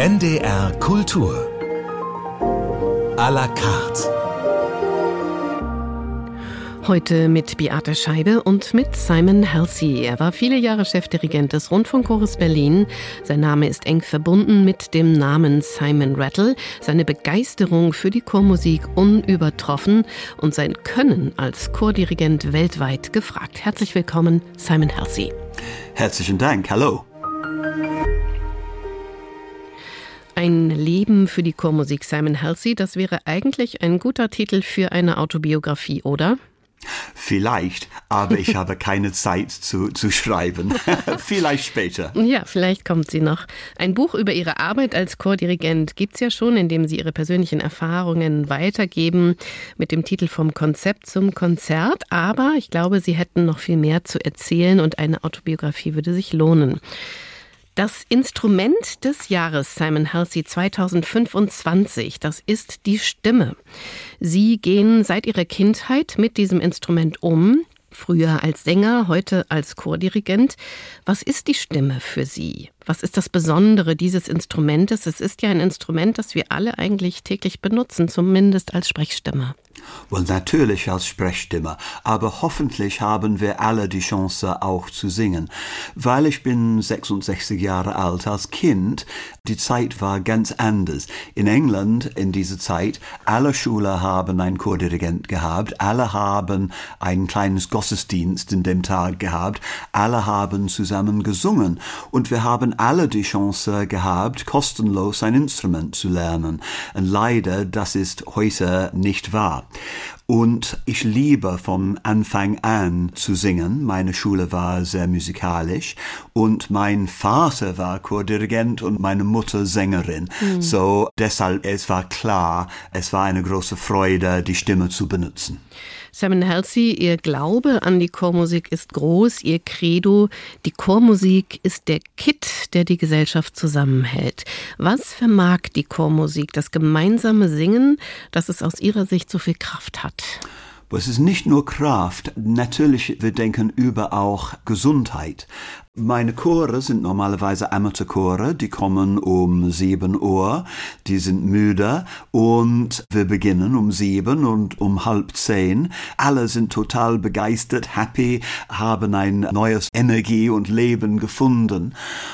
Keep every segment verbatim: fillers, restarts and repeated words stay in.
N D R Kultur à la carte. Heute mit Beate Scheibe und mit Simon Halsey. Er war viele Jahre Chefdirigent des Rundfunkchores Berlin. Sein Name ist eng verbunden mit dem Namen Simon Rattle. Seine Begeisterung für die Chormusik unübertroffen und sein Können als Chordirigent weltweit gefragt. Herzlich willkommen, Simon Halsey. Herzlichen Dank, hallo. Ein Leben für die Chormusik, Simon Halsey, das wäre eigentlich ein guter Titel für eine Autobiografie, oder? Vielleicht, aber ich habe keine Zeit zu, zu schreiben. Vielleicht später. Ja, vielleicht kommt sie noch. Ein Buch über Ihre Arbeit als Chordirigent gibt's ja schon, in dem Sie Ihre persönlichen Erfahrungen weitergeben, mit dem Titel Vom Konzept zum Konzert. Aber ich glaube, Sie hätten noch viel mehr zu erzählen und eine Autobiografie würde sich lohnen. Das Instrument des Jahres, Simon Halsey zweitausendfünfundzwanzig, das ist die Stimme. Sie gehen seit Ihrer Kindheit mit diesem Instrument um, früher als Sänger, heute als Chordirigent. Was ist die Stimme für Sie? Was ist das Besondere dieses Instrumentes? Es ist ja ein Instrument, das wir alle eigentlich täglich benutzen, zumindest als Sprechstimme. Well, natürlich als Sprechstimme, aber hoffentlich haben wir alle die Chance auch zu singen. Weil ich bin sechsundsechzig Jahre alt, als Kind, die Zeit war ganz anders. In England in dieser Zeit, alle Schulen haben einen Chordirigent gehabt, alle haben ein kleines Gottesdienst in dem Tag gehabt, alle haben zusammen gesungen und wir haben alle die Chance gehabt, kostenlos ein Instrument zu lernen. Und leider, das ist heute nicht wahr. Und ich liebe von Anfang an zu singen. Meine Schule war sehr musikalisch und mein Vater war Chordirigent und meine Mutter Sängerin. Mhm. So deshalb, es war klar, es war eine große Freude, die Stimme zu benutzen. Simon Halsey, Ihr Glaube an die Chormusik ist groß, Ihr Credo, die Chormusik ist der Kitt, der die Gesellschaft zusammenhält. Was vermag die Chormusik, das gemeinsame Singen, dass es aus Ihrer Sicht so viel Kraft hat? Es ist nicht nur Kraft, natürlich, wir denken über auch Gesundheit. Meine Chore sind normalerweise Amateurchore, die kommen um sieben Uhr, die sind müde und wir beginnen um sieben und um halb zehn. Alle sind total begeistert, happy, haben ein neues Energie und Leben gefunden.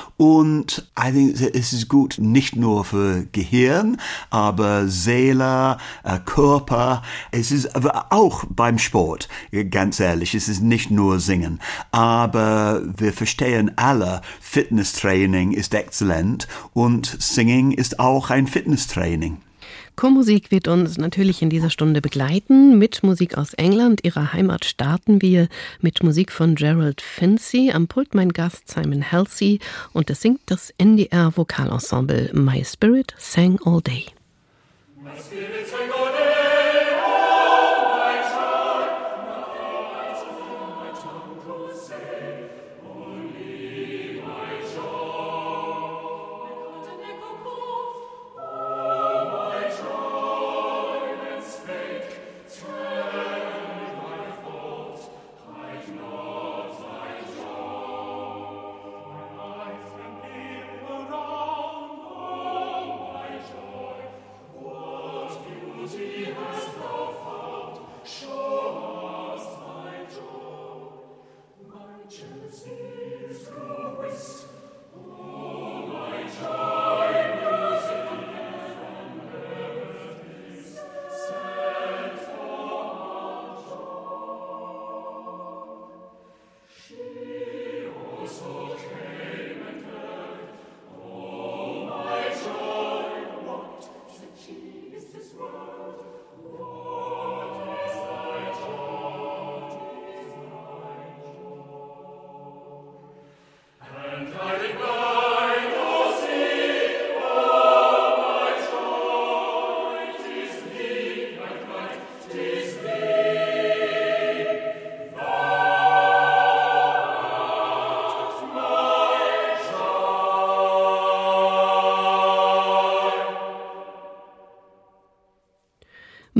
Und I think es ist gut, nicht nur für Gehirn, aber Seele, äh, Körper. Es ist aber auch beim Sport, ganz ehrlich, es ist nicht nur Singen. Aber wir verstehen alle, Fitnesstraining ist exzellent und Singing ist auch ein Fitnesstraining. Chormusik wird uns natürlich in dieser Stunde begleiten. Mit Musik aus England, ihrer Heimat, starten wir mit Musik von Gerald Finzi. Am Pult mein Gast Simon Halsey und es singt das N D R Vokalensemble My Spirit Sang All Day. My spirit sang all day. Around, oh my joy, what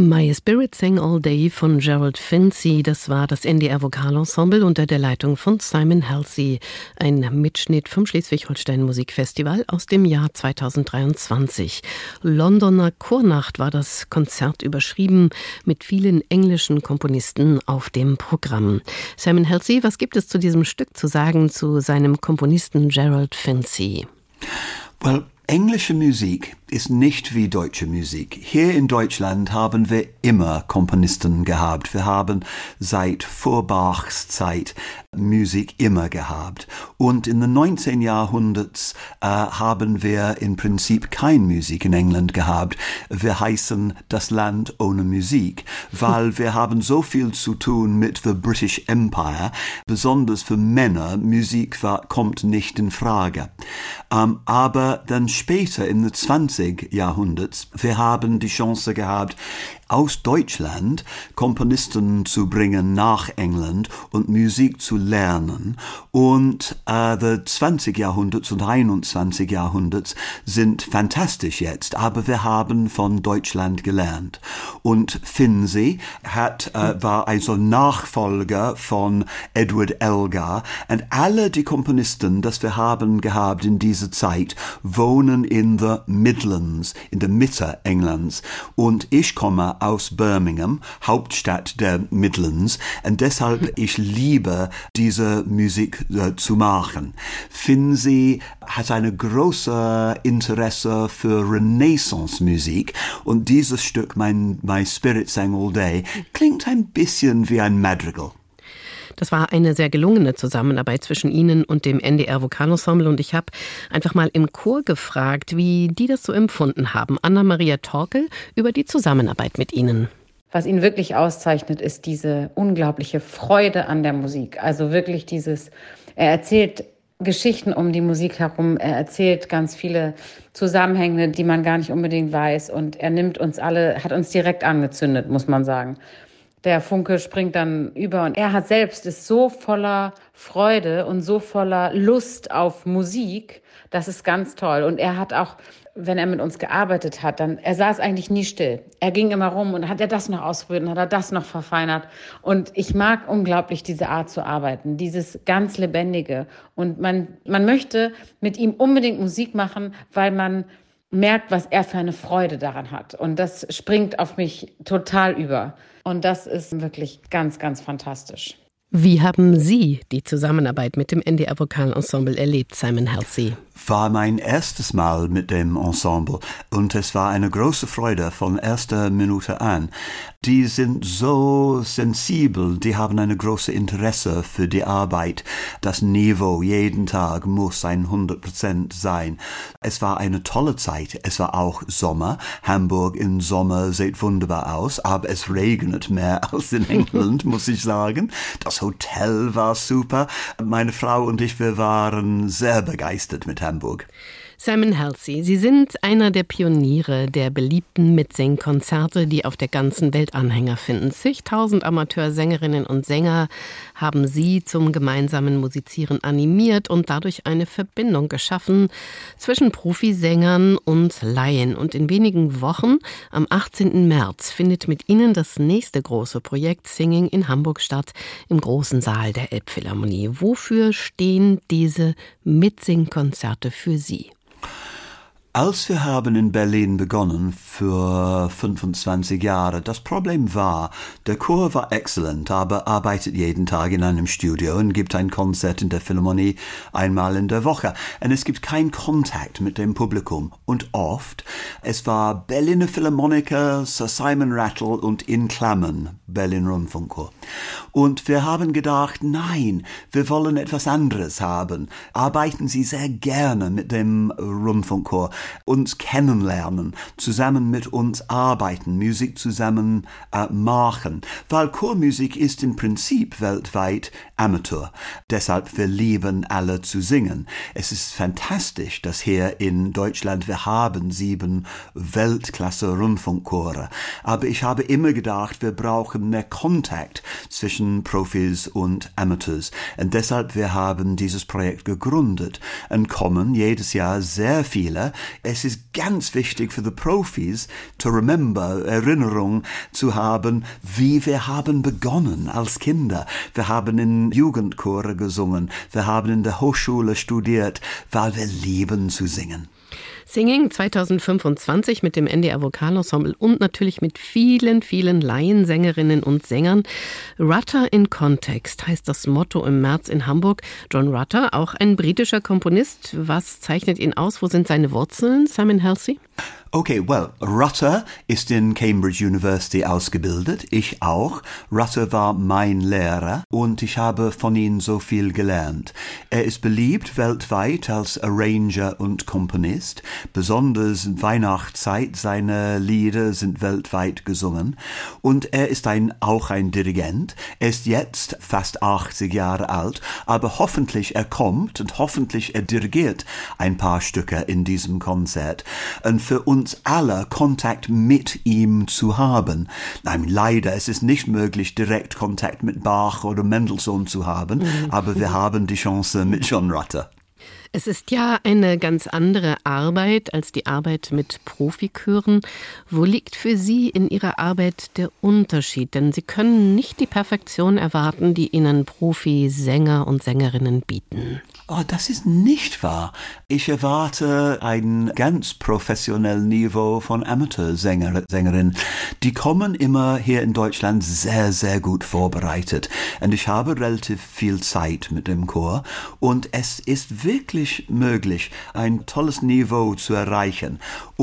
My Spirit Sang All Day von Gerald Finzi, das war das N D R Vokalensemble unter der Leitung von Simon Halsey. Ein Mitschnitt vom Schleswig-Holstein Musikfestival aus dem Jahr zweitausenddreiundzwanzig. Londoner Chornacht war das Konzert überschrieben, mit vielen englischen Komponisten auf dem Programm. Simon Halsey, was gibt es zu diesem Stück zu sagen, zu seinem Komponisten Gerald Finzi? Well, englische Musik ist nicht wie deutsche Musik. Hier in Deutschland haben wir immer Komponisten gehabt. Wir haben seit vor Bachs Zeit Musik immer gehabt. Und in den neunzehnten Jahrhundert äh, haben wir im Prinzip keine Musik in England gehabt. Wir heißen das Land ohne Musik, weil wir haben so viel zu tun mit the British Empire. Besonders für Männer, Musik war, kommt nicht in Frage. Ähm, aber dann später in den zwanzigsten Jahrhunderts, wir haben die Chance gehabt, aus Deutschland Komponisten zu bringen nach England und Musik zu lernen. Und äh, die zwanzigsten Jahrhunderts und einundzwanzigsten Jahrhunderts sind fantastisch jetzt, aber wir haben von Deutschland gelernt. Und Finzi hat, äh, war also Nachfolger von Edward Elgar. Und alle die Komponisten, das wir haben gehabt in dieser Zeit, wohnen in the Midlands, in der Mitte Englands. Und ich komme aus Birmingham, Hauptstadt der Midlands, und deshalb ich liebe diese Musik äh, zu machen. Finzi hat eine große Interesse für Renaissance-Musik und dieses Stück, mein My Spirit Sang All Day, klingt ein bisschen wie ein Madrigal. Das war eine sehr gelungene Zusammenarbeit zwischen Ihnen und dem N D R Vokalensemble und ich habe einfach mal im Chor gefragt, wie die das so empfunden haben. Anna-Maria Torkel über die Zusammenarbeit mit Ihnen. Was ihn wirklich auszeichnet, ist diese unglaubliche Freude an der Musik. Also wirklich dieses, er erzählt Geschichten um die Musik herum, er erzählt ganz viele Zusammenhänge, die man gar nicht unbedingt weiß und er nimmt uns alle, hat uns direkt angezündet, muss man sagen. Der Funke springt dann über und er hat selbst ist so voller Freude und so voller Lust auf Musik, das ist ganz toll. Und er hat auch, wenn er mit uns gearbeitet hat, dann, er saß eigentlich nie still. Er ging immer rum und hat er das noch ausprobiert und hat er das noch verfeinert. Und ich mag unglaublich diese Art zu arbeiten, dieses ganz Lebendige. Und man, man möchte mit ihm unbedingt Musik machen, weil man merkt, was er für eine Freude daran hat. Und das springt auf mich total über. Und das ist wirklich ganz, ganz fantastisch. Wie haben Sie die Zusammenarbeit mit dem N D R Vokalensemble erlebt, Simon Halsey? War mein erstes Mal mit dem Ensemble und es war eine große Freude von erster Minute an. Die sind so sensibel, die haben eine große Interesse für die Arbeit. Das Niveau jeden Tag muss ein hundert Prozent sein. Es war eine tolle Zeit. Es war auch Sommer. Hamburg im Sommer sieht wunderbar aus, aber es regnet mehr als in England, muss ich sagen. Das Hotel war super. Meine Frau und ich, wir waren sehr begeistert mit Hamburg. Simon Halsey, Sie sind einer der Pioniere der beliebten Mitsingkonzerte, die auf der ganzen Welt Anhänger finden. Zigtausend Amateursängerinnen und Sänger haben Sie zum gemeinsamen Musizieren animiert und dadurch eine Verbindung geschaffen zwischen Profisängern und Laien. Und in wenigen Wochen, am achtzehnten März, findet mit Ihnen das nächste große Projekt Singing in Hamburg statt, im großen Saal der Elbphilharmonie. Wofür stehen diese Mitsingkonzerte für Sie? Als wir haben in Berlin begonnen für fünfundzwanzig Jahre, das Problem war, der Chor war exzellent, aber arbeitet jeden Tag in einem Studio und gibt ein Konzert in der Philharmonie einmal in der Woche. Und es gibt keinen Kontakt mit dem Publikum. Und oft, es war Berliner Philharmoniker, Sir Simon Rattle und in Klammern Berlin Rundfunkchor. Und wir haben gedacht, nein, wir wollen etwas anderes haben. Arbeiten Sie sehr gerne mit dem Rundfunkchor. Uns kennenlernen, zusammen mit uns arbeiten, Musik zusammen äh, machen, weil Chormusik ist im Prinzip weltweit Amateur. Deshalb wir lieben alle zu singen. Es ist fantastisch, dass hier in Deutschland wir haben sieben Weltklasse-Rundfunkchore. Aber ich habe immer gedacht, wir brauchen mehr Kontakt zwischen Profis und Amateurs. Und deshalb wir haben dieses Projekt gegründet und kommen jedes Jahr sehr viele Es ist ganz wichtig für die Profis, to remember, Erinnerung zu haben, wie wir haben begonnen als Kinder. Wir haben in Jugendchore gesungen, wir haben in der Hochschule studiert, weil wir lieben zu singen. Singing zweitausendfünfundzwanzig mit dem N D R Vokalensemble und natürlich mit vielen, vielen Laiensängerinnen und Sängern. Rutter in Context heißt das Motto im März in Hamburg. John Rutter, auch ein britischer Komponist. Was zeichnet ihn aus? Wo sind seine Wurzeln, Simon Halsey? Okay, well, Rutter ist in Cambridge University ausgebildet, ich auch. Rutter war mein Lehrer und ich habe von ihm so viel gelernt. Er ist beliebt weltweit als Arranger und Komponist. Besonders in Weihnachtszeit, seine Lieder sind weltweit gesungen. Und er ist ein, auch ein Dirigent. Er ist jetzt fast achtzig Jahre alt, aber hoffentlich er kommt und hoffentlich er dirigiert ein paar Stücke in diesem Konzert. Und für uns alle Kontakt mit ihm zu haben. Nein, leider, es ist nicht möglich, direkt Kontakt mit Bach oder Mendelssohn zu haben, mhm. aber wir haben die Chance mit John Rutter. Es ist ja eine ganz andere Arbeit als die Arbeit mit Profichören. Wo liegt für Sie in Ihrer Arbeit der Unterschied? Denn Sie können nicht die Perfektion erwarten, die Ihnen Profisänger und Sängerinnen bieten. Oh, das ist nicht wahr. Ich erwarte ein ganz professionelles Niveau von Amateursänger, Sängerinnen. Die kommen immer hier in Deutschland sehr, sehr gut vorbereitet. Und ich habe relativ viel Zeit mit dem Chor. Und es ist wirklich möglich, ein tolles Niveau zu erreichen.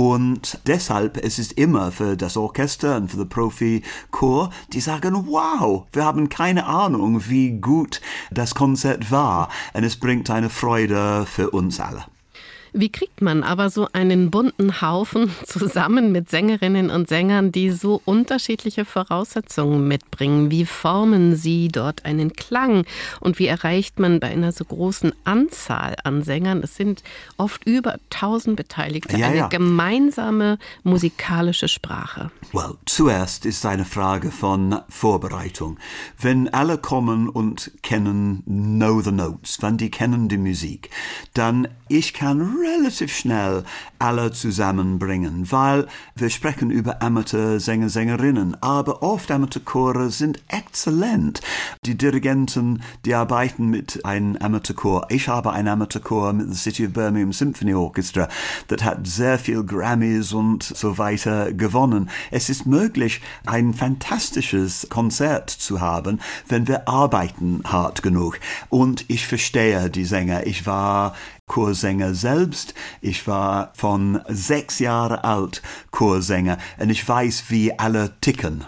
Und deshalb es ist immer für das Orchester und für den Profi-Chor, die sagen, wow, wir haben keine Ahnung, wie gut das Konzert war. Und es bringt eine Freude für uns alle. Wie kriegt man aber so einen bunten Haufen zusammen mit Sängerinnen und Sängern, die so unterschiedliche Voraussetzungen mitbringen? Wie formen Sie dort einen Klang? Und wie erreicht man bei einer so großen Anzahl an Sängern, es sind oft über tausend Beteiligte, ja, eine ja. gemeinsame musikalische Sprache? Well, zuerst ist eine Frage von Vorbereitung. Wenn alle kommen und kennen Know the Notes, wenn die kennen die Musik, dann ich kann relativ schnell alle zusammenbringen, weil wir sprechen über Amateursänger, Sängerinnen, aber oft Amateurchore sind exzellent. Die Dirigenten, die arbeiten mit einem Amateurchor. Ich habe einen Amateurchor mit der City of Birmingham Symphony Orchestra, das hat sehr viel Grammys und so weiter gewonnen. Es ist möglich, ein fantastisches Konzert zu haben, wenn wir arbeiten hart genug. Und ich verstehe die Sänger. Ich war Chorsänger selbst. Ich war von sechs Jahre alt Chorsänger und ich weiß, wie alle ticken.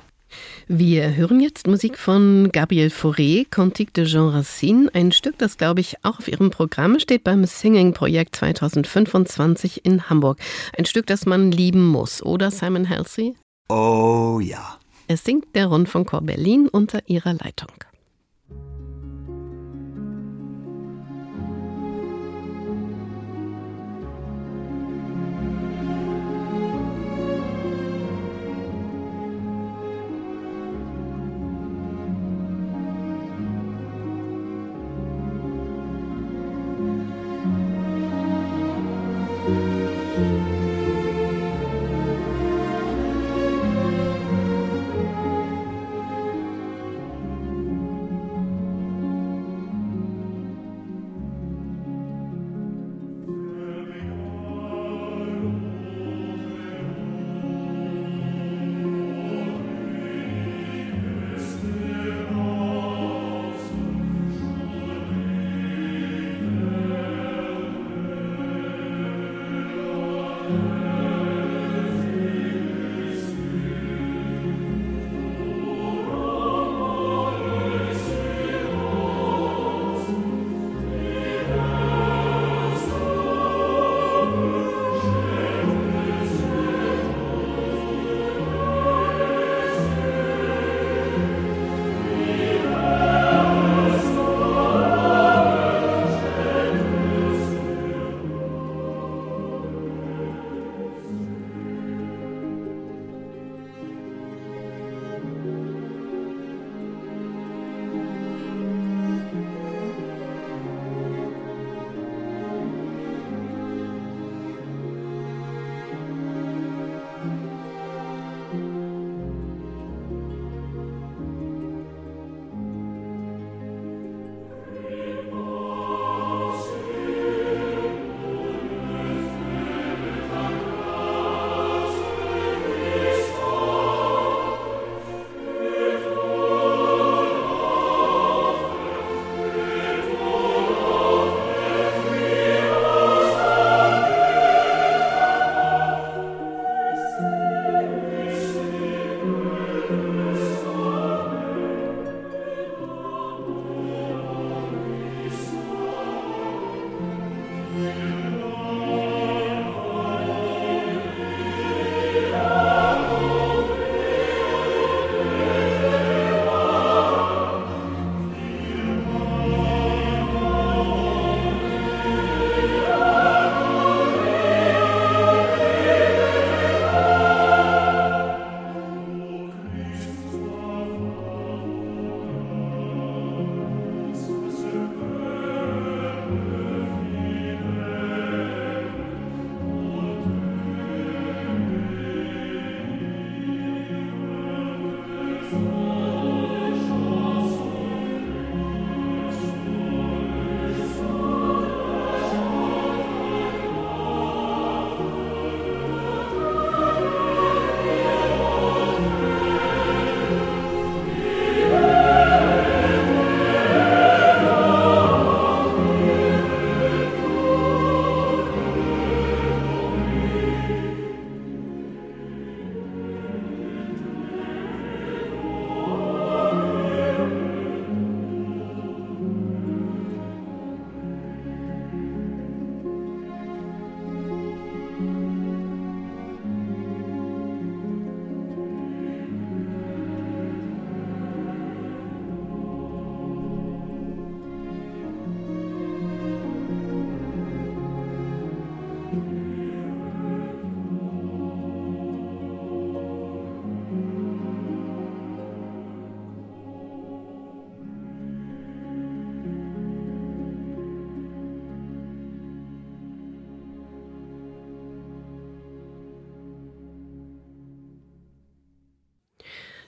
Wir hören jetzt Musik von Gabriel Fauré, Cantique de Jean Racine, ein Stück, das, glaube ich, auch auf Ihrem Programm steht beim Singing-Projekt zweitausendfünfundzwanzig in Hamburg. Ein Stück, das man lieben muss, oder Simon Halsey? Oh ja. Es singt der Rundfunkchor Berlin unter ihrer Leitung.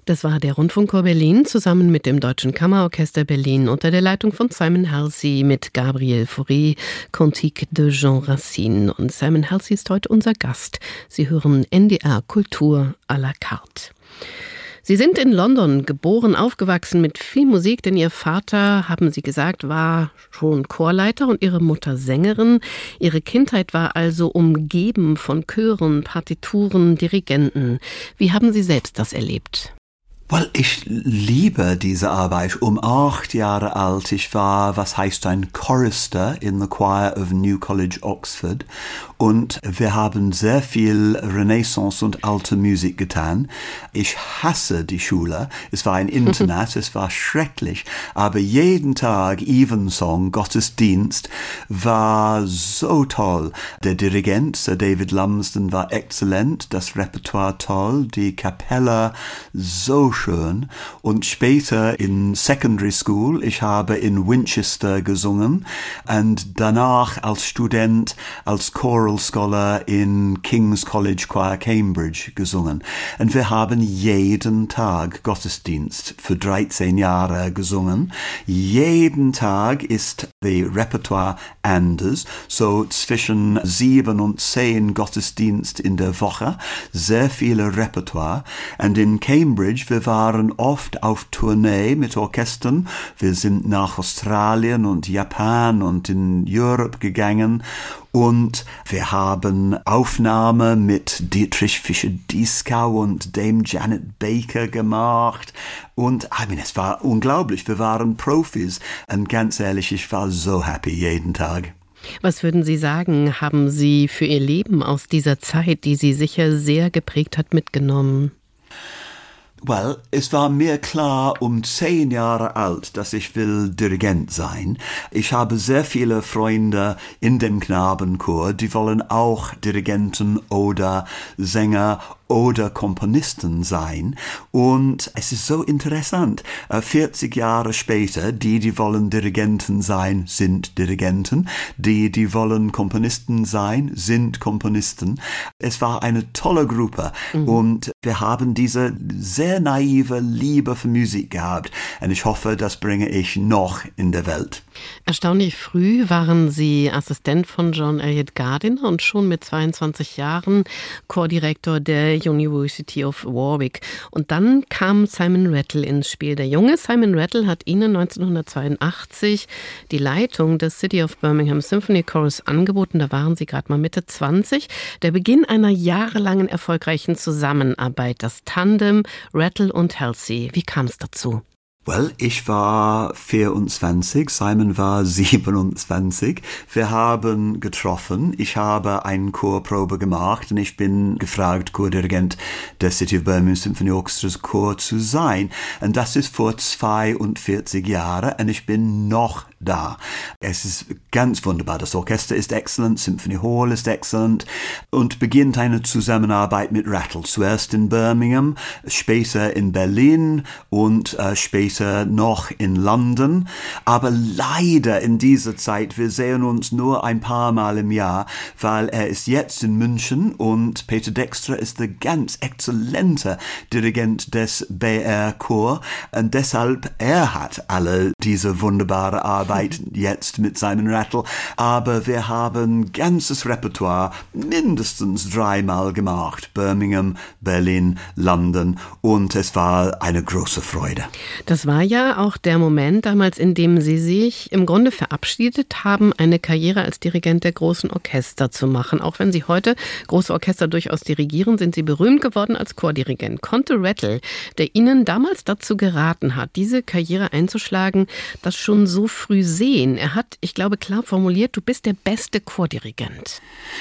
Das war der Rundfunkchor Berlin zusammen mit dem Deutschen Kammerorchester Berlin unter der Leitung von Simon Halsey mit Gabriel Fauré, Cantique de Jean Racine. Und Simon Halsey ist heute unser Gast. Sie hören N D R Kultur à la carte. Sie sind in London geboren, aufgewachsen mit viel Musik, denn Ihr Vater, haben Sie gesagt, war schon Chorleiter und Ihre Mutter Sängerin. Ihre Kindheit war also umgeben von Chören, Partituren, Dirigenten. Wie haben Sie selbst das erlebt? Well, ich liebe diese Arbeit. Um acht Jahre alt, ich war, was heißt ein Chorister in the Choir of New College, Oxford. Und wir haben sehr viel Renaissance und alte Musik getan. Ich hasse die Schule. Es war ein Internat, es war schrecklich. Aber jeden Tag Evensong, Gottesdienst, war so toll. Der Dirigent, Sir David Lumsden, war exzellent. Das Repertoire toll. Die Kapelle so schön. Und später in Secondary School, ich habe in Winchester gesungen und danach als Student, als Choral Scholar in King's College Choir Cambridge gesungen. Und wir haben jeden Tag Gottesdienst für dreizehn Jahre gesungen. Jeden Tag ist die Repertoire anders, so zwischen sieben und zehn Gottesdienst in der Woche, sehr viele Repertoire. Und in Cambridge, wir waren oft auf Tournee mit Orchestern. Wir sind nach Australien und Japan und in Europe gegangen. Und wir haben Aufnahme mit Dietrich Fischer-Dieskau und Dame Janet Baker gemacht. Und I mean, es war unglaublich. Wir waren Profis. Und ganz ehrlich, ich war so happy jeden Tag. Was würden Sie sagen, haben Sie für Ihr Leben aus dieser Zeit, die Sie sicher sehr geprägt hat, mitgenommen? Well, es war mir klar um zehn Jahre alt, dass ich will Dirigent sein. Ich habe sehr viele Freunde in dem Knabenchor, die wollen auch Dirigenten oder Sänger oder Komponisten sein. Und es ist so interessant. vierzig Jahre später, die, die wollen Dirigenten sein, sind Dirigenten. Die, die wollen Komponisten sein, sind Komponisten. Es war eine tolle Gruppe. Mhm. Und wir haben diese sehr naive Liebe für Musik gehabt. Und ich hoffe, das bringe ich noch in der Welt. Erstaunlich früh waren Sie Assistent von John Eliot Gardiner und schon mit zweiundzwanzig Jahren Chordirektor der University of Warwick. Und dann kam Simon Rattle ins Spiel. Der junge Simon Rattle hat Ihnen neunzehnhundertzweiundachtzig die Leitung des City of Birmingham Symphony Chorus angeboten. Da waren Sie gerade mal Mitte zwanzig. Der Beginn einer jahrelangen erfolgreichen Zusammenarbeit. Das Tandem Rattle und Halsey. Wie kam es dazu? Well, ich war vierundzwanzig, Simon war siebenundzwanzig. Wir haben getroffen. Ich habe eine Chorprobe gemacht und ich bin gefragt, Chordirigent der City of Birmingham Symphony Orchestra's Chor zu sein. Und das ist vor zweiundvierzig Jahren und ich bin noch da. Es ist ganz wunderbar. Das Orchester ist exzellent, Symphony Hall ist exzellent und beginnt eine Zusammenarbeit mit Rattle. Zuerst in Birmingham, später in Berlin und äh, später noch in London, aber leider in dieser Zeit, wir sehen uns nur ein paar Mal im Jahr, weil er ist jetzt in München und Peter Dexter ist der ganz exzellente Dirigent des B R Chor und deshalb, er hat alle diese wunderbare Arbeit jetzt mit Simon Rattle, aber wir haben ganzes Repertoire mindestens dreimal gemacht, Birmingham, Berlin, London und es war eine große Freude. Das war ja auch der Moment damals, in dem Sie sich im Grunde verabschiedet haben, eine Karriere als Dirigent der großen Orchester zu machen. Auch wenn Sie heute große Orchester durchaus dirigieren, sind Sie berühmt geworden als Chordirigent. Konnte Rattle, der Ihnen damals dazu geraten hat, diese Karriere einzuschlagen, das schon so früh sehen? Er hat, ich glaube, klar formuliert, du bist der beste Chordirigent.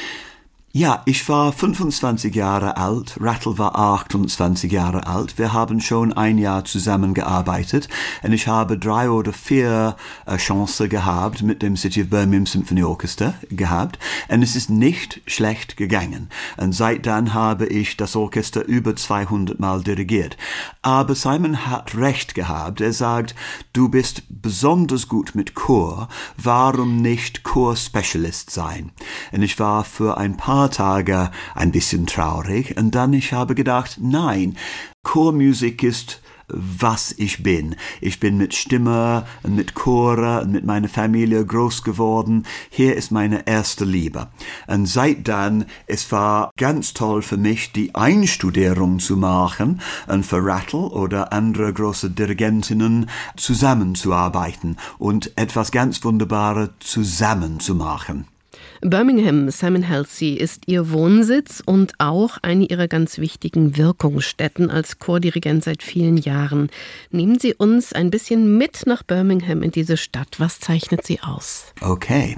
Ja, ich war fünfundzwanzig Jahre alt, Rattle war achtundzwanzig Jahre alt. Wir haben schon ein Jahr zusammengearbeitet und ich habe drei oder vier äh, Chancen gehabt mit dem City of Birmingham Symphony Orchestra gehabt und es ist nicht schlecht gegangen. Und seit dann habe ich das Orchester über zweihundert Mal dirigiert. Aber Simon hat recht gehabt. Er sagt, du bist besonders gut mit Chor, warum nicht Chor-Specialist sein? Und ich war für ein paar paar Tage ein bisschen traurig und dann ich habe gedacht, nein, Chormusik ist was ich bin. Ich bin mit Stimme und mit Chore und mit meiner Familie groß geworden. Hier ist meine erste Liebe. Und seit dann, es war ganz toll für mich, die Einstudierung zu machen und für Rattle oder andere große Dirigentinnen zusammenzuarbeiten und etwas ganz Wunderbares zusammen zu machen. Birmingham, Simon Halsey, ist Ihr Wohnsitz und auch eine Ihrer ganz wichtigen Wirkungsstätten als Chordirigent seit vielen Jahren. Nehmen Sie uns ein bisschen mit nach Birmingham in diese Stadt. Was zeichnet sie aus? Okay.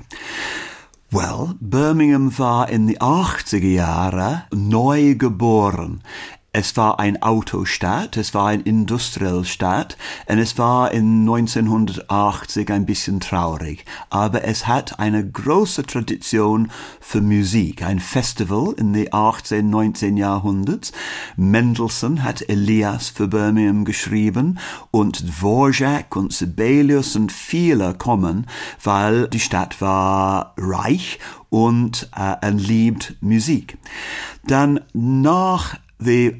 Well, Birmingham war in die achtziger Jahre neu geboren. Es war ein Autostadt, es war eine Industrialstadt und es war in neunzehnhundertachtzig ein bisschen traurig. Aber es hat eine große Tradition für Musik, ein Festival in den achtzehnten, neunzehnten Jahrhunderts. Mendelssohn hat Elias für Birmingham geschrieben und Dvorak und Sibelius und viele kommen, weil die Stadt war reich und äh, liebt Musik. Dann nach die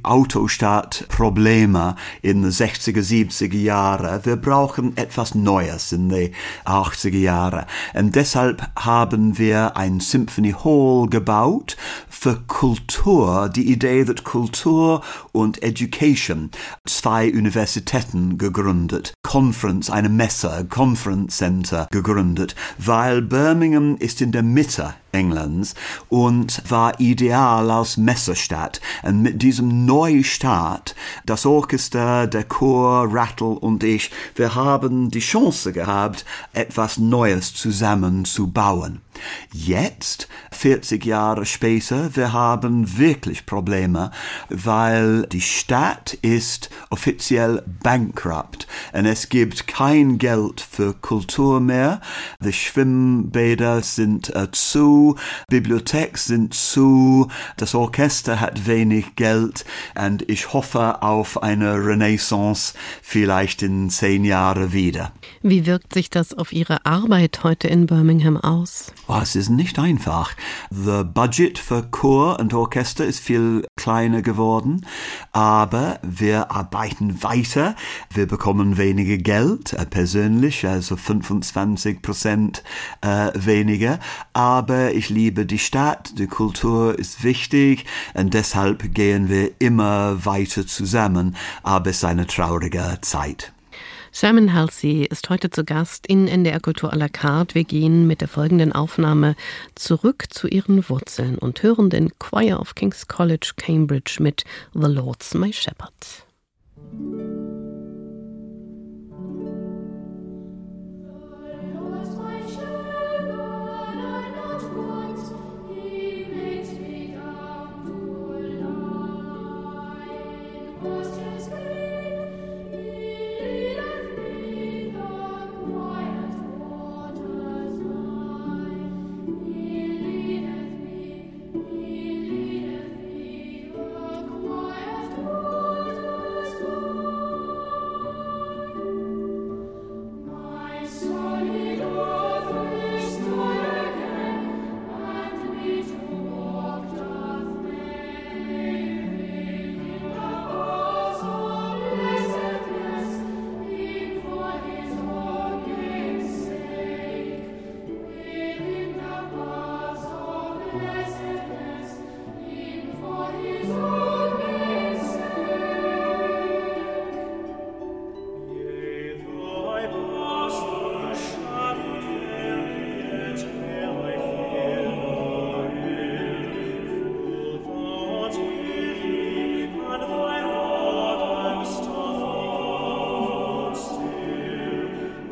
Autostadt-Probleme in den sechziger, siebziger Jahren. Wir brauchen etwas Neues in den achtziger Jahren. Und deshalb haben wir ein Symphony Hall gebaut für Kultur. Die Idee, dass Kultur und Education, zwei Universitäten gegründet. Conference, eine Messe, Conference Center gegründet, weil Birmingham ist in der Mitte Englands und war ideal als Messestadt. Und mit diesem Neustart, das Orchester, der Chor, Rattle und ich, wir haben die Chance gehabt, etwas Neues zusammenzubauen. Jetzt, vierzig Jahre später, wir haben wirklich Probleme, weil die Stadt ist offiziell bankrupt und es gibt kein Geld für Kultur mehr. Die Schwimmbäder sind äh, zu, Bibliotheken sind zu, das Orchester hat wenig Geld und ich hoffe auf eine Renaissance vielleicht in zehn Jahren wieder. Wie wirkt sich das auf Ihre Arbeit heute in Birmingham aus? Oh, es ist nicht einfach. The budget für Chor und Orchester ist viel kleiner geworden, aber wir arbeiten weiter. Wir bekommen weniger Geld, äh, persönlich, also fünfundzwanzig Prozent äh, weniger. Aber ich liebe die Stadt, die Kultur ist wichtig und deshalb gehen wir immer weiter zusammen. Aber es ist eine traurige Zeit. Simon Halsey ist heute zu Gast in N D R Kultur à la carte. Wir gehen mit der folgenden Aufnahme zurück zu ihren Wurzeln und hören den Choir of King's College, Cambridge mit The Lord's My Shepherd.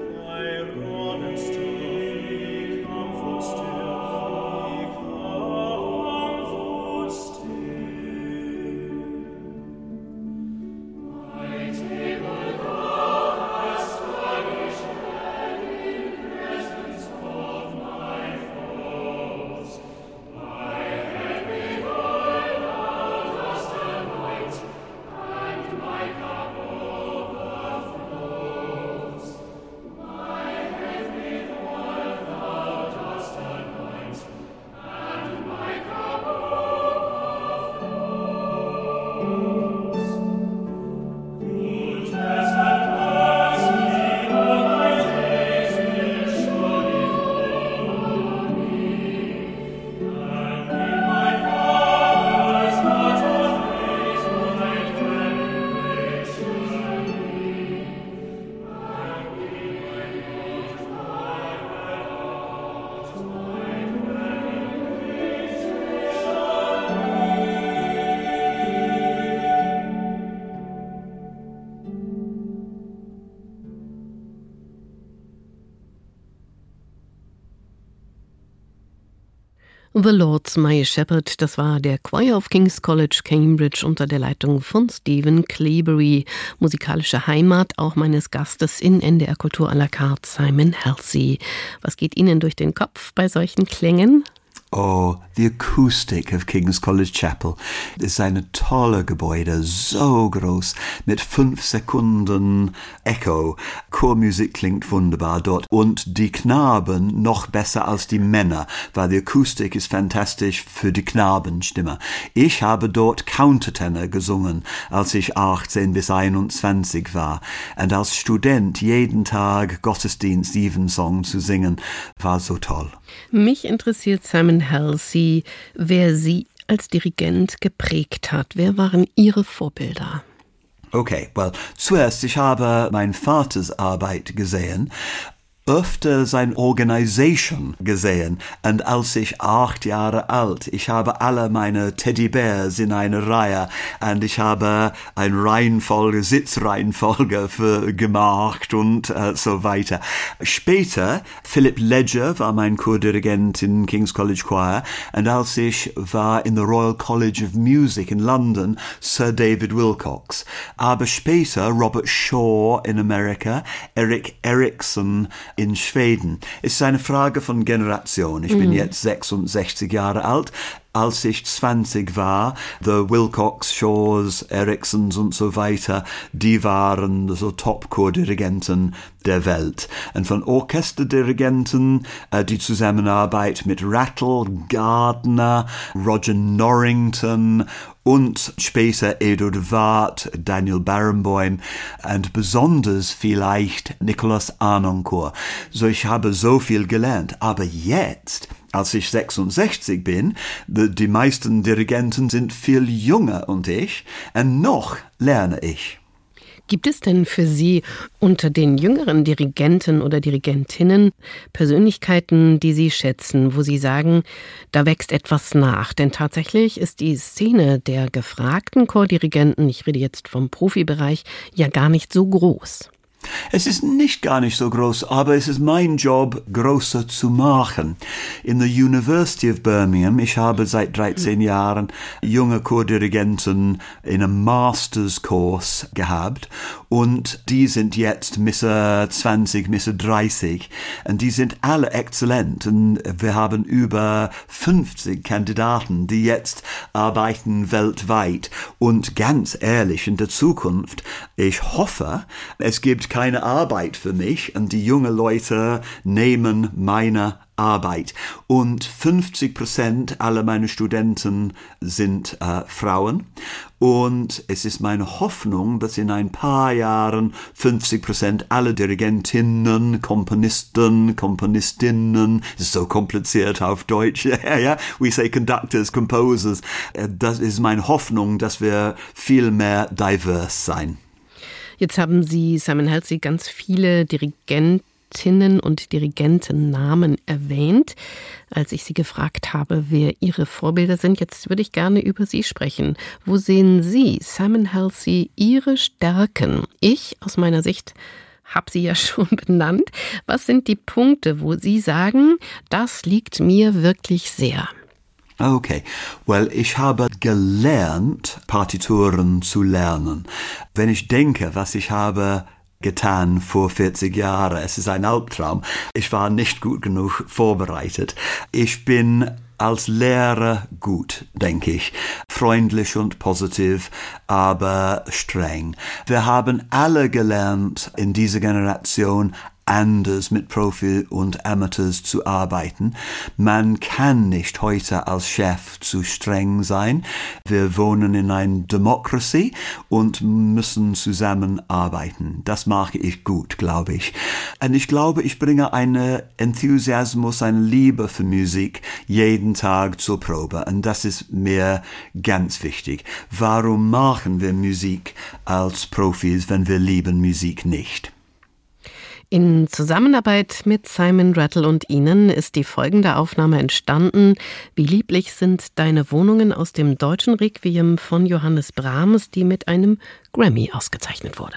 Oh The Lord's My Shepherd, das war der Choir of King's College, Cambridge unter der Leitung von Stephen Cleobury. Musikalische Heimat auch meines Gastes in N D R Kultur à la carte, Simon Halsey. Was geht Ihnen durch den Kopf bei solchen Klängen? Oh, the acoustic of King's College Chapel ist eine tolle Gebäude, so groß, mit fünf Sekunden Echo. Chormusik klingt wunderbar dort und die Knaben noch besser als die Männer, weil die Akustik ist fantastisch für die Knabenstimme. Ich habe dort Countertenor gesungen, als ich achtzehn bis einundzwanzig war. Und als Student jeden Tag Gottesdienst Evensong zu singen, war so toll. Mich interessiert, Simon Halsey, wer Sie als Dirigent geprägt hat. Wer waren Ihre Vorbilder? Okay, well, zuerst, ich habe mein Vaters Arbeit gesehen, öfter sein Organisation gesehen. Und als ich acht Jahre alt, ich habe alle meine Teddybärs in eine Reihe und ich habe eine Reihenfolge, Sitzreihenfolge für gemacht und äh, so weiter. Später, Philip Ledger war mein Chordirigent in King's College Choir und als ich war in the Royal College of Music in London, Sir David Wilcox. Aber später Robert Shaw in Amerika, Eric Erickson in Schweden. Es ist eine Frage von Generation. Ich mm. bin jetzt sechsundsechzig Jahre alt. Als ich zwanzig war, the Wilcox, Shaws, Ericksons und so weiter, die waren so Top-Chordirigenten der Welt. Und von Orchesterdirigenten, äh, die Zusammenarbeit mit Rattle, Gardner, Roger Norrington und später Eduard Wart, Daniel Barenboim und besonders vielleicht Nicolas Arnoncourt. So, ich habe so viel gelernt. Aber jetzt, als ich sechsundsechzig bin, die, die meisten Dirigenten sind viel jünger und ich, und noch lerne ich. Gibt es denn für Sie unter den jüngeren Dirigenten oder Dirigentinnen Persönlichkeiten, die Sie schätzen, wo Sie sagen, da wächst etwas nach? Denn tatsächlich ist die Szene der gefragten Chordirigenten, ich rede jetzt vom Profibereich, ja gar nicht so groß. Es ist nicht gar nicht so groß, aber es ist mein Job, größer zu machen. In der University of Birmingham, ich habe seit dreizehn Jahren junge Chordirigenten in einem Masterskurs gehabt und die sind jetzt Mitte zwanzig, Mitte dreißig und die sind alle exzellent und wir haben über fünfzig Kandidaten, die jetzt arbeiten weltweit und ganz ehrlich, in der Zukunft, ich hoffe, es gibt keine Arbeit für mich und die jungen Leute nehmen meine Arbeit. Und fünfzig Prozent aller meiner Studenten sind äh, Frauen. Und es ist meine Hoffnung, dass in ein paar Jahren fünfzig Prozent aller Dirigentinnen, Komponisten, Komponistinnen, das ist so kompliziert auf Deutsch, ja, ja, we say conductors, composers, das ist meine Hoffnung, dass wir viel mehr diverse sein. Jetzt haben Sie, Simon Halsey, ganz viele Dirigentinnen und Dirigentennamen erwähnt, als ich Sie gefragt habe, wer Ihre Vorbilder sind. Jetzt würde ich gerne über Sie sprechen. Wo sehen Sie, Simon Halsey, Ihre Stärken? Ich, aus meiner Sicht, habe sie ja schon benannt. Was sind die Punkte, wo Sie sagen, das liegt mir wirklich sehr? Okay, well, ich habe gelernt, Partituren zu lernen. Wenn ich denke, was ich habe getan vor vierzig Jahren, es ist ein Albtraum. Ich war nicht gut genug vorbereitet. Ich bin als Lehrer gut, denke ich. Freundlich und positiv, aber streng. Wir haben alle gelernt in dieser Generation, anders mit Profi und Amateurs zu arbeiten. Man kann nicht heute als Chef zu streng sein. Wir wohnen in einer Demokratie und müssen zusammenarbeiten. Das mache ich gut, glaube ich. Und ich glaube, ich bringe einen Enthusiasmus, eine Liebe für Musik jeden Tag zur Probe. Und das ist mir ganz wichtig. Warum machen wir Musik als Profis, wenn wir lieben Musik nicht? In Zusammenarbeit mit Simon Rattle und Ihnen ist die folgende Aufnahme entstanden. Wie lieblich sind deine Wohnungen aus dem deutschen Requiem von Johannes Brahms, die mit einem Grammy ausgezeichnet wurde.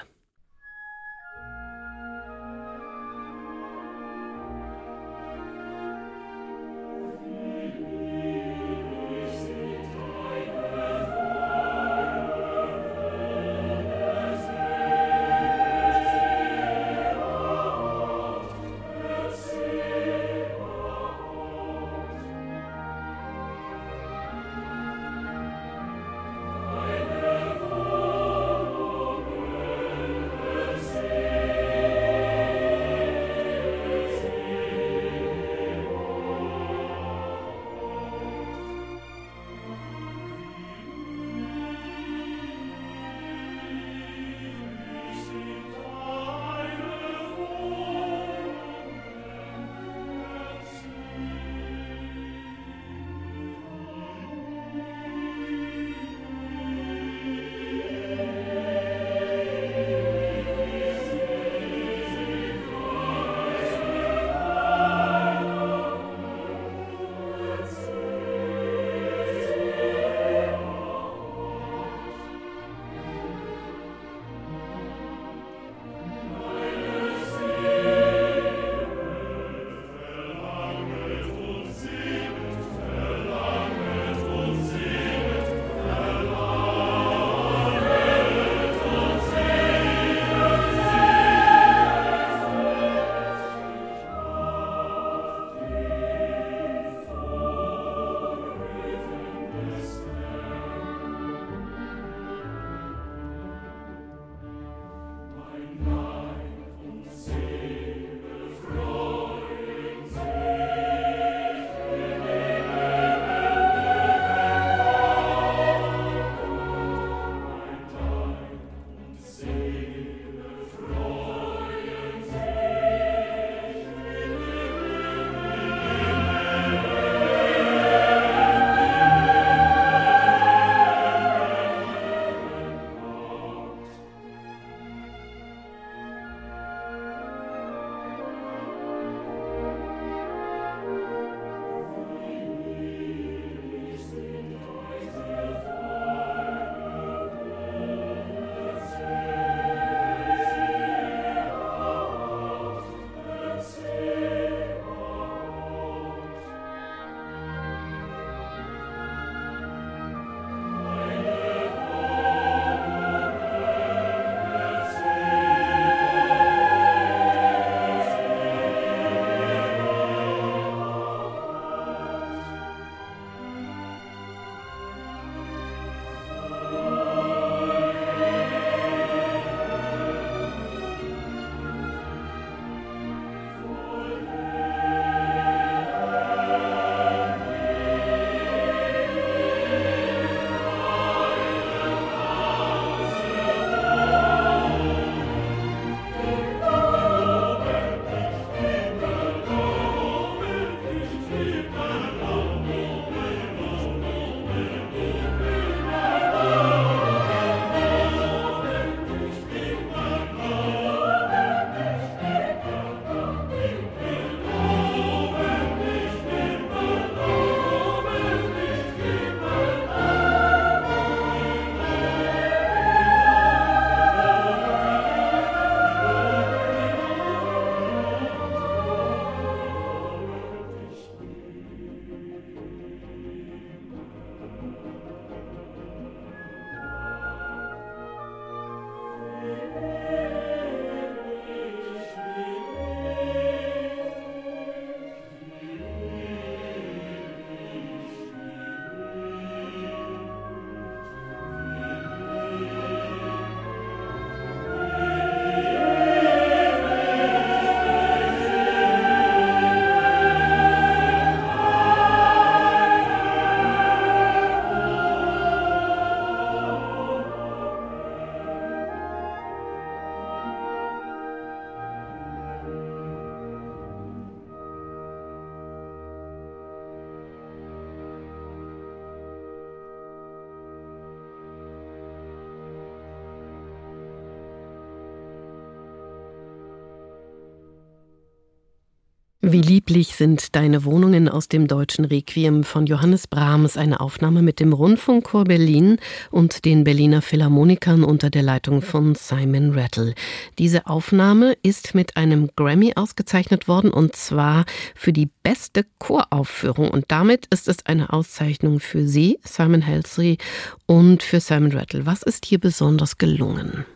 Wie lieblich sind deine Wohnungen aus dem deutschen Requiem von Johannes Brahms, eine Aufnahme mit dem Rundfunkchor Berlin und den Berliner Philharmonikern unter der Leitung von Simon Rattle. Diese Aufnahme ist mit einem Grammy ausgezeichnet worden, und zwar für die beste Choraufführung, und damit ist es eine Auszeichnung für Sie, Simon Halsey, und für Simon Rattle. Was ist hier besonders gelungen?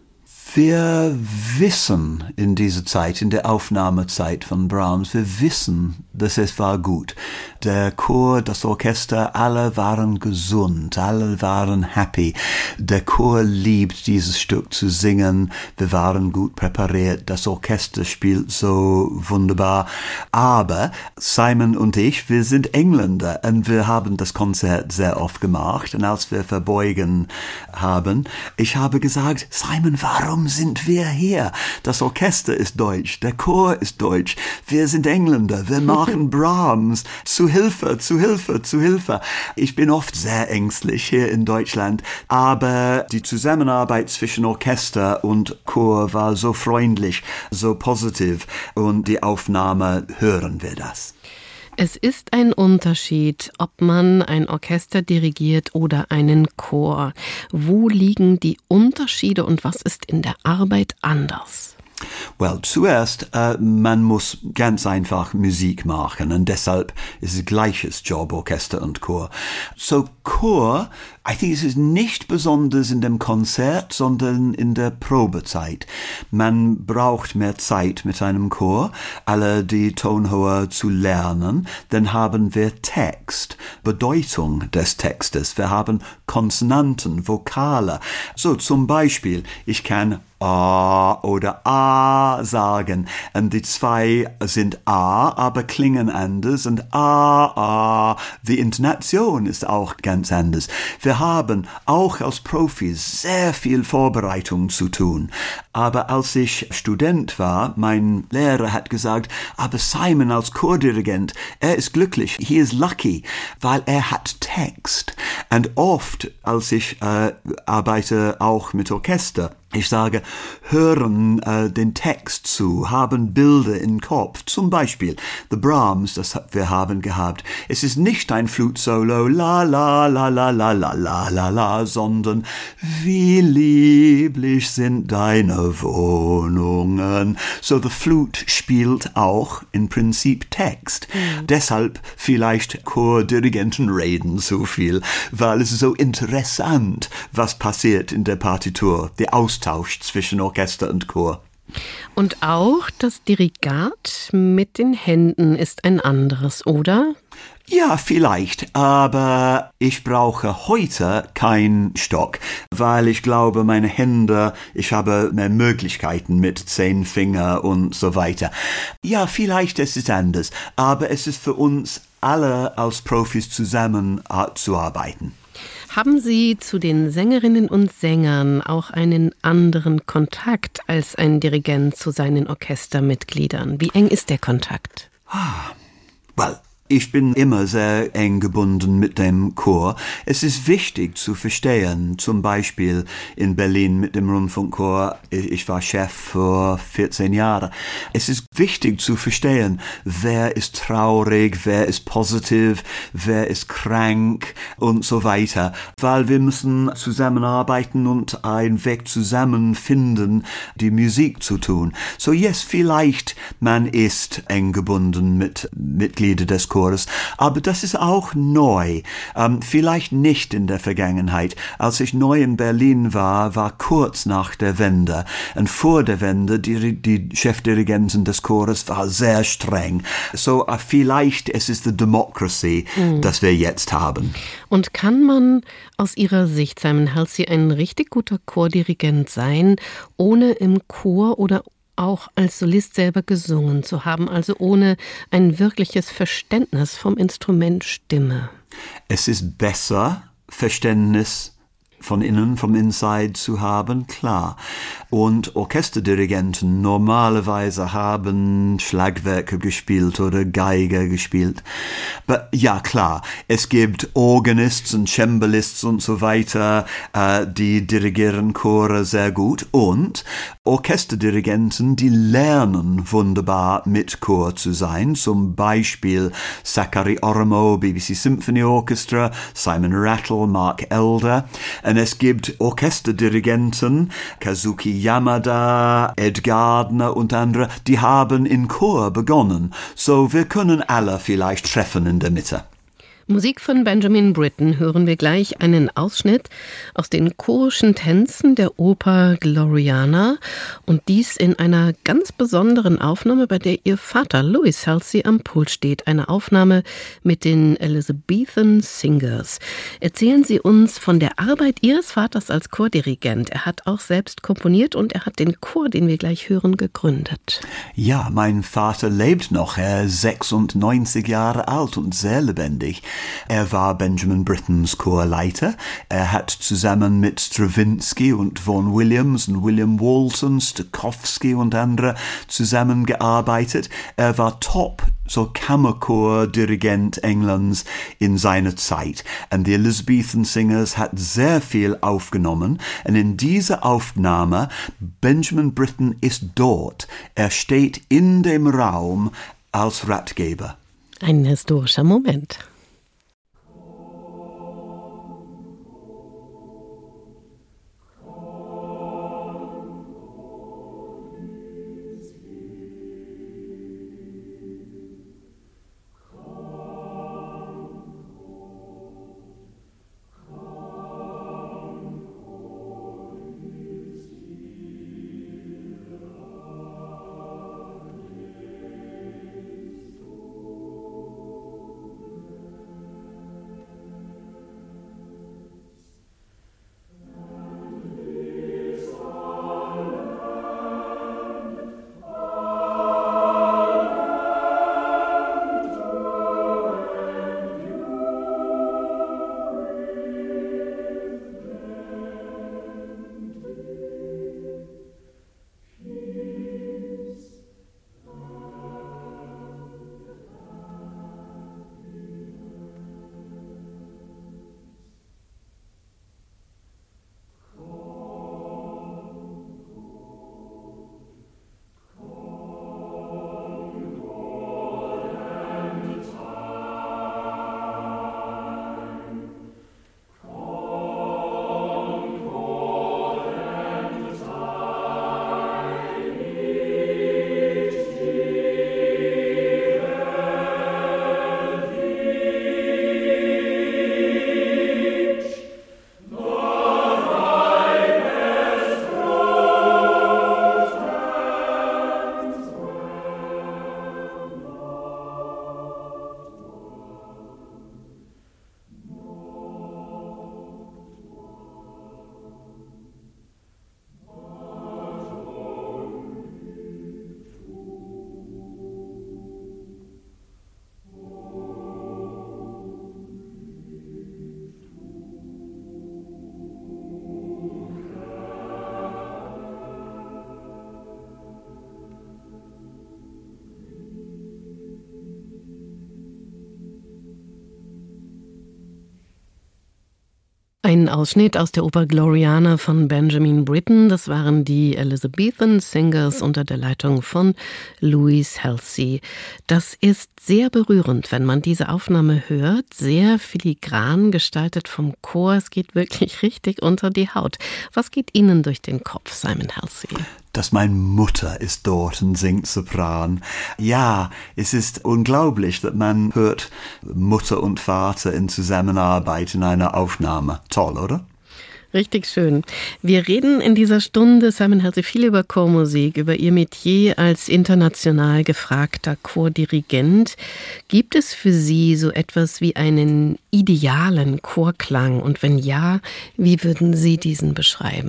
Wir wissen in dieser Zeit, in der Aufnahmezeit von Brahms, wir wissen, dass es war gut. Der Chor, das Orchester, alle waren gesund, alle waren happy. Der Chor liebt dieses Stück zu singen. Wir waren gut präpariert. Das Orchester spielt so wunderbar. Aber Simon und ich, wir sind Engländer und wir haben das Konzert sehr oft gemacht. Und als wir verbeugen haben, ich habe gesagt, Simon, warum sind wir hier? Das Orchester ist deutsch, der Chor ist deutsch, wir sind Engländer, wir machen Brahms. Zu Hilfe, zu Hilfe, zu Hilfe. Ich bin oft sehr ängstlich hier in Deutschland, aber die Zusammenarbeit zwischen Orchester und Chor war so freundlich, so positiv, und die Aufnahme hören wir das. Es ist ein Unterschied, ob man ein Orchester dirigiert oder einen Chor. Wo liegen die Unterschiede und was ist in der Arbeit anders? Well, zuerst, äh, man muss ganz einfach Musik machen, und deshalb ist es gleiches Job, Orchester und Chor. So Chor, I think es ist nicht besonders in dem Konzert, sondern in der Probezeit. Man braucht mehr Zeit mit einem Chor, alle die Tonhöhe zu lernen. Dann haben wir Text, Bedeutung des Textes. Wir haben Konsonanten, Vokale. So zum Beispiel, ich kann A oder A sagen. Und die zwei sind A, aber klingen anders. Und A, A. Die Intonation ist auch ganz anders. Wir haben auch als Profis sehr viel Vorbereitung zu tun. Aber als ich Student war, mein Lehrer hat gesagt, aber Simon als Chordirigent, er ist glücklich, he is lucky, weil er hat Text. Und oft, als ich äh, arbeite auch mit Orchester, ich sage, hören äh, den Text zu, haben Bilder im Kopf. Zum Beispiel The Brahms, das wir haben gehabt. Es ist nicht ein Flutsolo, la la la la la la la la la, sondern wie lieblich sind deine Wohnungen. So the Flute spielt auch im Prinzip Text. Mhm. Deshalb vielleicht Chordirigenten reden so viel, weil es ist so interessant, was passiert in der Partitur, die Austausch zwischen Orchester und Chor. Und auch das Dirigat mit den Händen ist ein anderes, oder? Ja, vielleicht, aber ich brauche heute keinen Stock, weil ich glaube, meine Hände, ich habe mehr Möglichkeiten mit zehn Fingern und so weiter. Ja, vielleicht ist es anders, aber es ist für uns alle als Profis zusammen zu arbeiten. Haben Sie zu den Sängerinnen und Sängern auch einen anderen Kontakt als ein Dirigent zu seinen Orchestermitgliedern? Wie eng ist der Kontakt? Ah, well, ich bin immer sehr eng gebunden mit dem Chor. Es ist wichtig zu verstehen, zum Beispiel in Berlin mit dem Rundfunkchor, ich war Chef für vierzehn Jahre. Es ist wichtig zu verstehen, wer ist traurig, wer ist positiv, wer ist krank und so weiter, weil wir müssen zusammenarbeiten und einen Weg zusammen finden, die Musik zu tun. So yes, vielleicht man ist eng gebunden mit Mitgliedern des Chors, aber das ist auch neu. Ähm, vielleicht nicht in der Vergangenheit. Als ich neu in Berlin war, war kurz nach der Wende. Und vor der Wende, die, die Chefdirigentin des Chores war sehr streng. So uh, vielleicht es ist die Democracy, mhm. das wir jetzt haben. Und kann man aus Ihrer Sicht, Simon Halsey, ein richtig guter Chordirigent sein, ohne im Chor oder auch als Solist selber gesungen zu haben, also ohne ein wirkliches Verständnis vom Instrument Stimme? Es ist besser, Verständnis von innen, vom Inside zu haben, klar. Und Orchesterdirigenten normalerweise haben Schlagwerke gespielt oder Geige gespielt. Aber ja, klar, es gibt Organists und Cembalists und so weiter, äh, die dirigieren Chore sehr gut. Und Orchesterdirigenten, die lernen wunderbar mit Chor zu sein. Zum Beispiel Zachary Ormo, B B C Symphony Orchestra, Simon Rattle, Mark Elder. Und es gibt Orchesterdirigenten, Kazuki Yamada, Ed Gardner und andere, die haben in Chor begonnen. So, wir können alle vielleicht treffen in der Mitte. Musik von Benjamin Britten hören wir gleich einen Ausschnitt aus den chorischen Tänzen der Oper Gloriana und dies in einer ganz besonderen Aufnahme, bei der ihr Vater Louis Halsey am Pult steht. Eine Aufnahme mit den Elizabethan Singers. Erzählen Sie uns von der Arbeit Ihres Vaters als Chordirigent. Er hat auch selbst komponiert und er hat den Chor, den wir gleich hören, gegründet. Ja, mein Vater lebt noch. Er ist sechsundneunzig Jahre alt und sehr lebendig. Er war Benjamin Brittens Chorleiter. Er hat zusammen mit Stravinsky und Vaughan Williams und William Walton, Stokowski und andere zusammengearbeitet. Er war top so Kammerchor-Dirigent Englands in seiner Zeit. Und die Elizabethan Singers hat sehr viel aufgenommen. Und in dieser Aufnahme, Benjamin Britten ist dort. Er steht in dem Raum als Ratgeber. Ein historischer Moment. Ein Ausschnitt aus der Oper Gloriana von Benjamin Britten. Das waren die Elizabethan Singers unter der Leitung von Louis Halsey. Das ist sehr berührend, wenn man diese Aufnahme hört. Sehr filigran gestaltet vom Chor. Es geht wirklich richtig unter die Haut. Was geht Ihnen durch den Kopf, Simon Halsey? Dass meine Mutter ist dort und singt Sopran. Ja, es ist unglaublich, dass man hört Mutter und Vater in Zusammenarbeit in einer Aufnahme. Toll, oder? Richtig schön. Wir reden in dieser Stunde, Simon Halsey, viel über Chormusik, über Ihr Metier als international gefragter Chordirigent. Gibt es für Sie so etwas wie einen idealen Chorklang? Und wenn ja, wie würden Sie diesen beschreiben?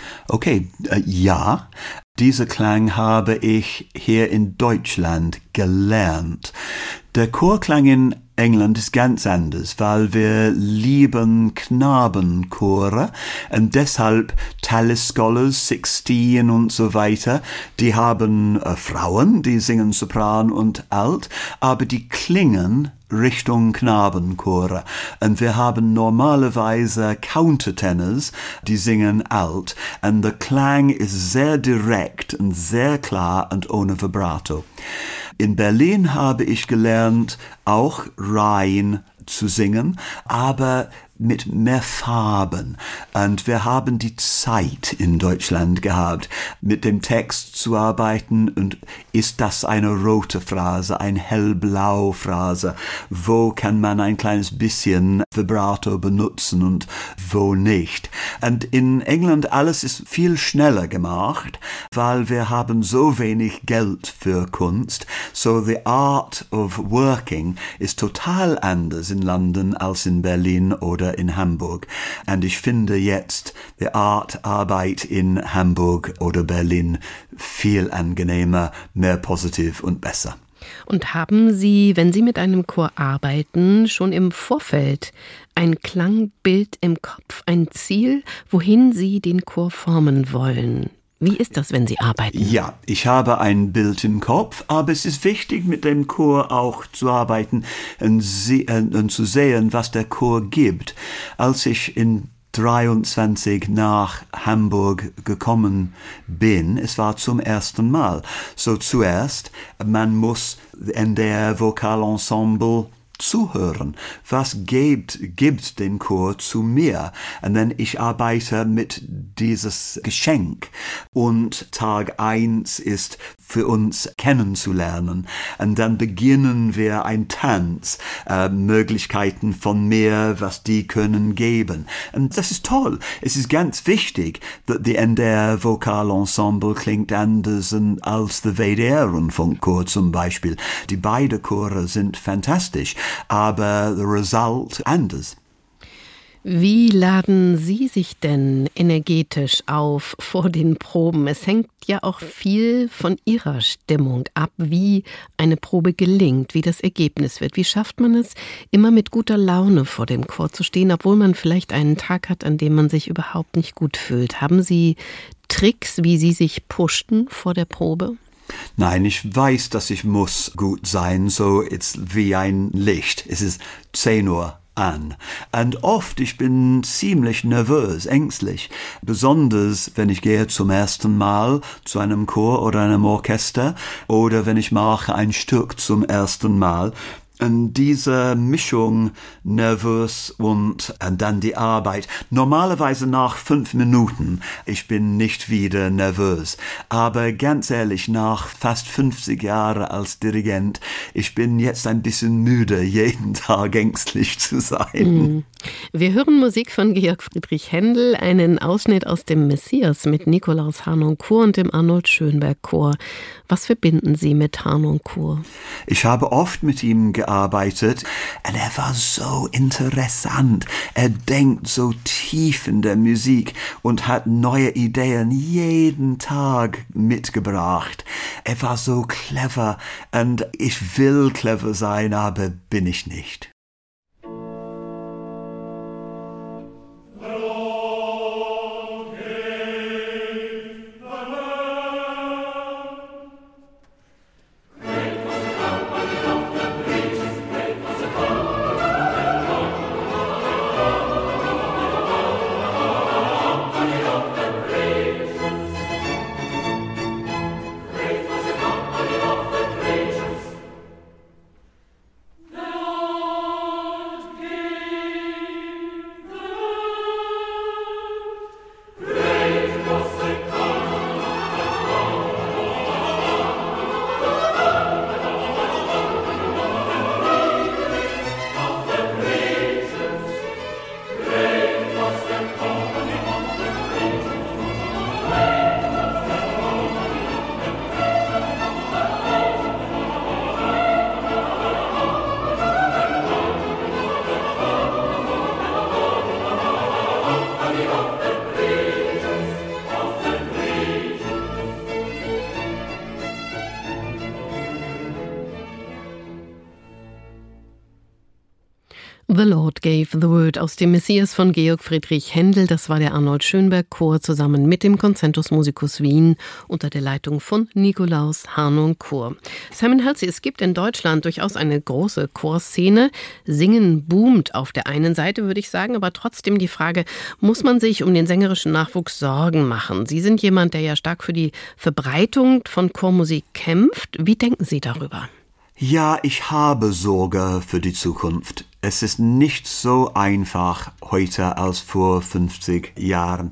Okay, äh, ja, diese Klang habe ich hier in Deutschland gelernt. Der Chorklang in England ist ganz anders, weil wir lieben Knabenchore und deshalb Tallis Scholars, Sixteen und so weiter, die haben äh, Frauen, die singen Sopran und Alt, aber die klingen Richtung Knabenchore. Und wir haben normalerweise Countertenors, die singen alt. Und der Klang ist sehr direkt und sehr klar und ohne Vibrato. In Berlin habe ich gelernt, auch rein zu singen, aber mit mehr Farben. Und wir haben die Zeit in Deutschland gehabt, mit dem Text zu arbeiten. Und ist das eine rote Phrase, eine hellblau Phrase? Wo kann man ein kleines bisschen Vibrato benutzen und wo nicht? Und in England alles ist viel schneller gemacht, weil wir haben so wenig Geld für Kunst. So the art of working ist total anders in London als in Berlin oder in Hamburg. Und ich finde jetzt die Art Arbeit in Hamburg oder Berlin viel angenehmer, mehr positiv und besser. Und haben Sie, wenn Sie mit einem Chor arbeiten, schon im Vorfeld ein Klangbild im Kopf, ein Ziel, wohin Sie den Chor formen wollen? Wie ist das, wenn Sie arbeiten? Ja, ich habe ein Bild im Kopf, aber es ist wichtig, mit dem Chor auch zu arbeiten und, sie, und, und zu sehen, was der Chor gibt. Als ich in dreiundzwanzig nach Hamburg gekommen bin, es war zum ersten Mal. So zuerst, man muss in der Vokalensemble zuhören. Was gibt, gibt den Chor zu mir? Und dann ich arbeite mit dieses Geschenk. Und Tag eins ist für uns kennenzulernen. Und dann beginnen wir ein Tanz, äh, Möglichkeiten von mir, was die können geben. Und das ist toll. Es ist ganz wichtig, dass die N D R Vokalensemble klingt anders als der W D R-Rundfunkchor zum Beispiel. Die beiden Chore sind fantastisch. Aber the result anders. Wie laden Sie sich denn energetisch auf vor den Proben? Es hängt ja auch viel von Ihrer Stimmung ab, wie eine Probe gelingt, wie das Ergebnis wird. Wie schafft man es, immer mit guter Laune vor dem Chor zu stehen, obwohl man vielleicht einen Tag hat, an dem man sich überhaupt nicht gut fühlt? Haben Sie Tricks, wie Sie sich pushten vor der Probe? Nein, ich weiß, dass ich muss gut sein, so ist wie ein Licht. Es ist zehn Uhr an. Und oft, ich bin ziemlich nervös, ängstlich. Besonders, wenn ich gehe zum ersten Mal zu einem Chor oder einem Orchester oder wenn ich mache ein Stück zum ersten Mal. Und diese Mischung, nervös und, und dann die Arbeit. Normalerweise nach fünf Minuten, ich bin nicht wieder nervös. Aber ganz ehrlich, nach fast fünfzig Jahren als Dirigent, ich bin jetzt ein bisschen müde, jeden Tag ängstlich zu sein. Wir hören Musik von Georg Friedrich Händel, einen Ausschnitt aus dem Messias mit Nikolaus Harnoncourt und dem Arnold Schönberg Chor. Was verbinden Sie mit Harnoncourt? Ich habe oft mit ihm gearbeitet und er war so interessant. Er denkt so tief in der Musik und hat neue Ideen jeden Tag mitgebracht. Er war so clever und ich will clever sein, aber bin ich nicht. No! The Lord Gave the Word aus dem Messias von Georg Friedrich Händel. Das war der Arnold Schönberg Chor zusammen mit dem Concentus Musicus Wien unter der Leitung von Nikolaus Harnung Chor. Simon Halsey, es gibt in Deutschland durchaus eine große Chorszene. Singen boomt auf der einen Seite, würde ich sagen, aber trotzdem die Frage, muss man sich um den sängerischen Nachwuchs Sorgen machen? Sie sind jemand, der ja stark für die Verbreitung von Chormusik kämpft. Wie denken Sie darüber? Ja, ich habe Sorge für die Zukunft. Es ist nicht so einfach heute als vor fünfzig Jahren.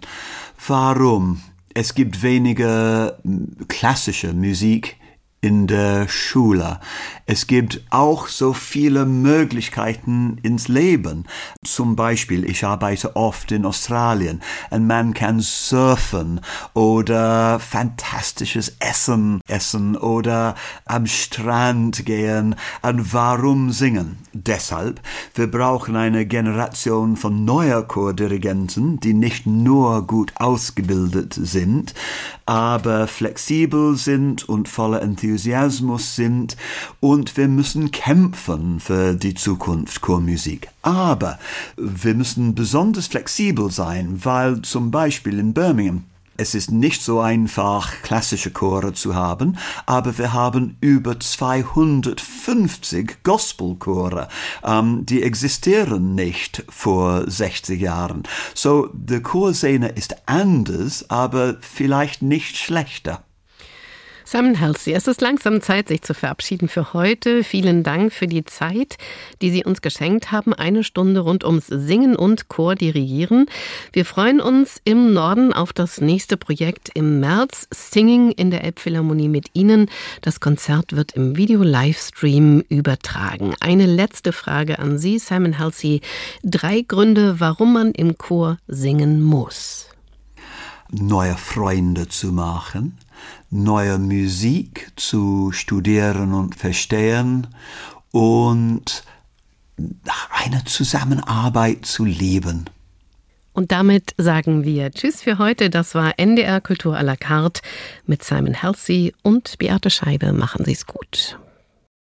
Warum? Es gibt weniger klassische Musik in der Schule. Es gibt auch so viele Möglichkeiten ins Leben. Zum Beispiel, ich arbeite oft in Australien und man kann surfen oder fantastisches Essen essen oder am Strand gehen. Und warum singen? Deshalb, wir brauchen eine Generation von neuer Chordirigenten, die nicht nur gut ausgebildet sind, aber flexibel sind und voller Enthusiasmus sind, und wir müssen kämpfen für die Zukunft Chormusik. Aber wir müssen besonders flexibel sein, weil zum Beispiel in Birmingham es ist nicht so einfach, klassische Chore zu haben, aber wir haben über zweihundertfünfzig Gospelchore, ähm, die existieren nicht vor sechzig Jahren. So, die Chorszene ist anders, aber vielleicht nicht schlechter. Simon Halsey, es ist langsam Zeit, sich zu verabschieden für heute. Vielen Dank für die Zeit, die Sie uns geschenkt haben. Eine Stunde rund ums Singen und Chordirigieren. Wir freuen uns im Norden auf das nächste Projekt im März. Singing in der Elbphilharmonie mit Ihnen. Das Konzert wird im Video-Livestream übertragen. Eine letzte Frage an Sie, Simon Halsey. Drei Gründe, warum man im Chor singen muss. Neue Freunde zu machen, neue Musik zu studieren und verstehen und eine Zusammenarbeit zu leben. Und damit sagen wir Tschüss für heute. Das war N D R Kultur à la carte mit Simon Halsey und Beate Scheibe. Machen Sie es gut.